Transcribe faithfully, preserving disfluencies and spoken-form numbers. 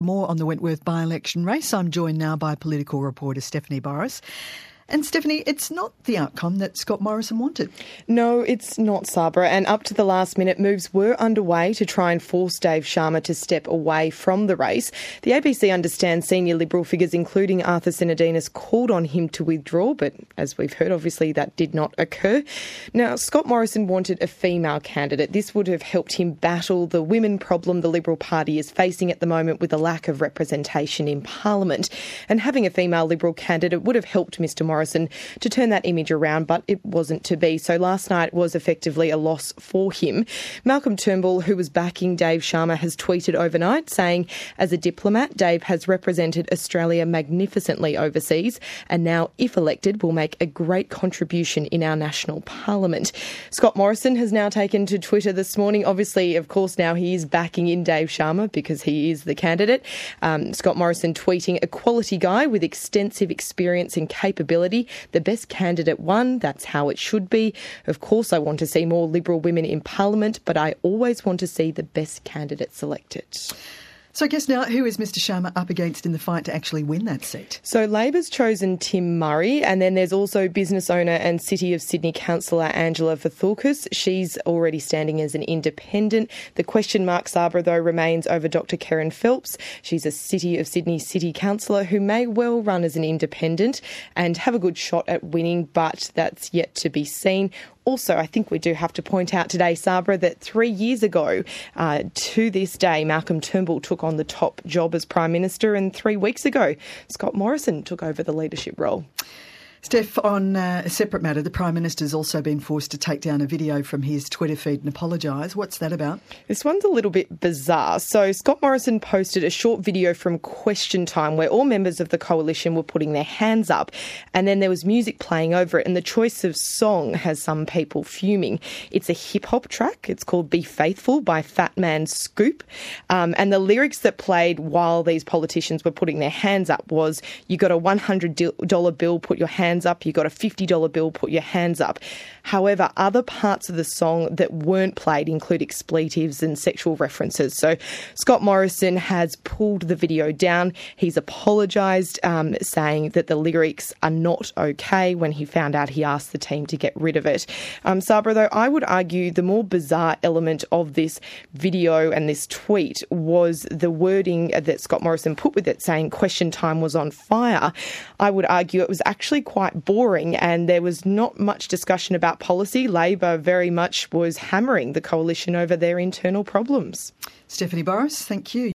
More on the Wentworth by-election race. I'm joined now by political reporter Stephanie Boris. And Stephanie, it's not the outcome that Scott Morrison wanted. No, it's not, Sabra. And up to the last minute, moves were underway to try and force Dave Sharma to step away from the race. The A B C understands senior Liberal figures, including Arthur Sinodinos, called on him to withdraw, but as we've heard, obviously that did not occur. Now, Scott Morrison wanted a female candidate. This would have helped him battle the women problem the Liberal Party is facing at the moment with a lack of representation in Parliament. And having a female Liberal candidate would have helped Mr Morrison to turn that image around, but it wasn't to be. So last night was effectively a loss for him. Malcolm Turnbull, who was backing Dave Sharma, has tweeted overnight saying, as a diplomat, Dave has represented Australia magnificently overseas and now, if elected, will make a great contribution in our national parliament. Scott Morrison has now taken to Twitter this morning. Obviously, of course, now he is backing in Dave Sharma because he is the candidate. Um, Scott Morrison tweeting, a quality guy with extensive experience and capability. The best candidate won. That's how it should be. Of course, I want to see more Liberal women in Parliament, but I always want to see the best candidate selected. So I guess now, who is Mr Sharma up against in the fight to actually win that seat? So Labor's chosen Tim Murray, and then there's also business owner and City of Sydney councillor Angela Vathoukas. She's already standing as an independent. The question mark, Sabra, though, remains over Doctor Karen Phelps. She's a City of Sydney city councillor who may well run as an independent and have a good shot at winning, but that's yet to be seen. Also, I think we do have to point out today, Sabra, that three years ago uh, to this day, Malcolm Turnbull took on the top job as Prime Minister, and three weeks ago, Scott Morrison took over the leadership role. Steph, on uh, a separate matter, the Prime Minister's also been forced to take down a video from his Twitter feed and apologise. What's that about? This one's a little bit bizarre. So Scott Morrison posted a short video from Question Time where all members of the coalition were putting their hands up, and then there was music playing over it, and the choice of song has some people fuming. It's a hip-hop track. It's called Be Faithful by Fat Man Scoop. Um, and the lyrics that played while these politicians were putting their hands up was, you got a one hundred dollar bill, put your hands up, you got a fifty dollar bill, put your hands up. However, other parts of the song that weren't played include expletives and sexual references. So Scott Morrison has pulled the video down. He's apologised, um, saying that the lyrics are not okay. When he found out, he asked the team to get rid of it. Um, Sabra, though, I would argue the more bizarre element of this video and this tweet was the wording that Scott Morrison put with it, saying Question Time was on fire. I would argue it was actually quite quite boring, and there was not much discussion about policy. Labor very much was hammering the coalition over their internal problems. Stephanie Boris, thank you.